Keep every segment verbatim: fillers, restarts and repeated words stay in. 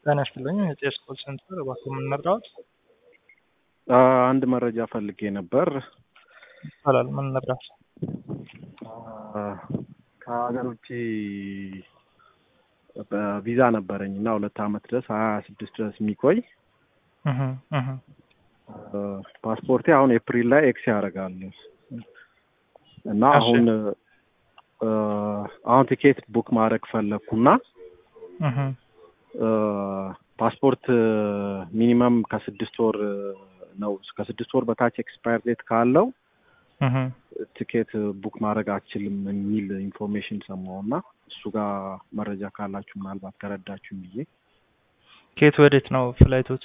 ጤና ይስጥልኝ የጤስ ኮል ሴንተር እባክዎ ምን ልርዳዎት? አንድ መረጃ ፈልጌ ነበር። ይቻላል ምን ልርዳዎት? ከሀገር ውጪ በቪዛ ነበረኝ እና ሁለት አመት ድረስ ሀያ ስድስት ድረስ የሚቆይ እህ እህ ፓስፖርቴ አሁን ኤፕሪል ላይ ኤክስ ያደርጋል እና አሁን አሁን ቲኬት ቡክ ማድረግ ፈለኩና እህ ፓስፖርት ሚኒመም ከስድስት ወር ነው ከስድስት ወር በታች ኤክስፓየር ዴት ካለው እህ ቲኬት ቡክ ማድረግ አትችልም የሚል ኢንፎርሜሽን ሰማሁና እሱ ጋር መረጃ ካላችሁ ምናልባት ከረዳችሁ ብዬ። ከየት ወዴት ነው ፍላይቶት?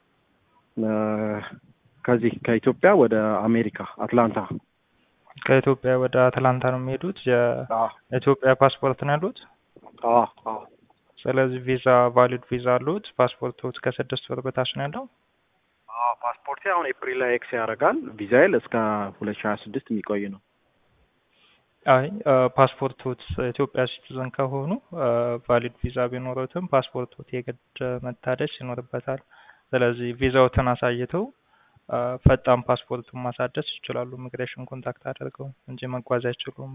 ከዚህ ከኢትዮጵያ ወደ አሜሪካ አትላንታ። ከኢትዮጵያ ወደ አትላንታ ነው የሚሄዱት? የኢትዮጵያ ፓስፖርት ነው ያሉት? አዎ አዎ። ስለዚህ ቪዛ ቫሊድ ቪዛ አሉት? ፓስፖርቶት ከስድስት ወር በታች ነው ያለው? አዎ ፓስፖርቴ አሁን ኤፕሪል ላይ ኤክስ ያደርጋል። ቪዛዬ እስከ ሁለት ሺህ ሀያ ስድስት የሚቆይ ነው። አይ ፓስፖርቶት ኢትዮጵያ ሲቲዝን ከሆኑ ቫሊድ ቪዛ ቢኖሩትም ፓስፖርቶት የግድ መታደስ ይኖርበታል። ስለዚህ ቪዛዎትን አሳይተው ፈጣን ፓስፖርቱን ማሳደስ ይችላሉ ኢሚግሬሽን ኮንታክት አድርገው እንጂ መጓዝ አይችሉም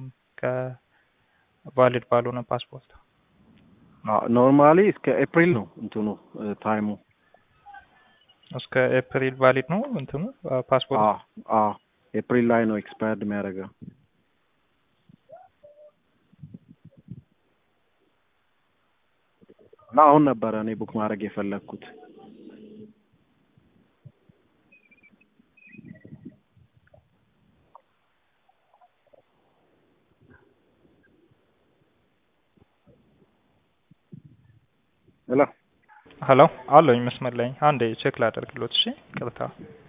ከቫሊድ ባልሆነ ፓስፖርት። ኖርማሊ እስከ ኤፕሪል ነው እንትኑ ታይሙ። እስከ ኤፕሪል ቫሊድ ነው እንትኑ ፓስፖርት? አዎ አዎ ኤፕሪል ላይ ነው ኤክስፓየርድ የሚያደርገው። እና አሁን ነበረ እኔ ቡክ ማድረግ የፈለኩት። ሄሎ ሄሎ አለኝ መስመር ላይ አንዴ ቼክ ላደርግሎት። እሺ ቅርታ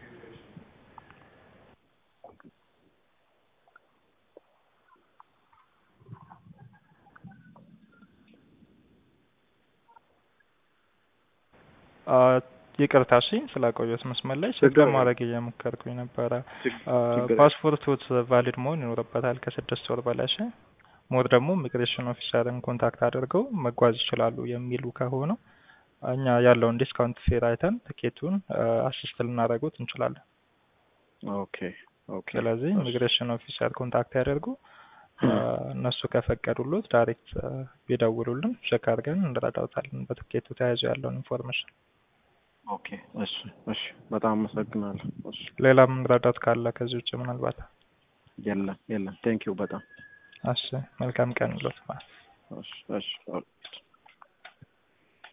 ይቅርታ እሺ ስላቆየሁት መስመር ላይ ቼክ ማድረግ እየሞከርኩኝ ነበረ። ፓስፖርቶት ቫሊድ መሆን ይኖርበታል ከስድስት ወር በላይ። እሺ ሞር ደግሞ ኢሚግሬሽን ኦፊሰርን ኮንታክት አድርገው መጓዝ ይችላሉ የሚሉ ከሆነ እኛ ያለውን ዲስካውንት ፌር አይተን ትኬቱን አሲስት ልናደርጉት እንችላለን። ኦኬ ኦኬ። ስለዚህ ኢሚግሬሽን ኦፊሰር ኮንታክት ያደርጉ። እነሱ ከፈቀዱሎት ዳይሬክት ቢደውሉልን ቼክ አድርገን እንረዳውታለን በትኬቱ ተያይዞ ያለውን ኢንፎርሜሽን። ኦኬ እሺ እሺ በጣም አመሰግናለሁ። እሺ ሌላም እንረዳት ካለ ከዚህ ውጭ ምናልባት? የለም የለም። ቴንክ ዩ በጣም እሺ መልካም ቀን ይሎት። እሺ እሺ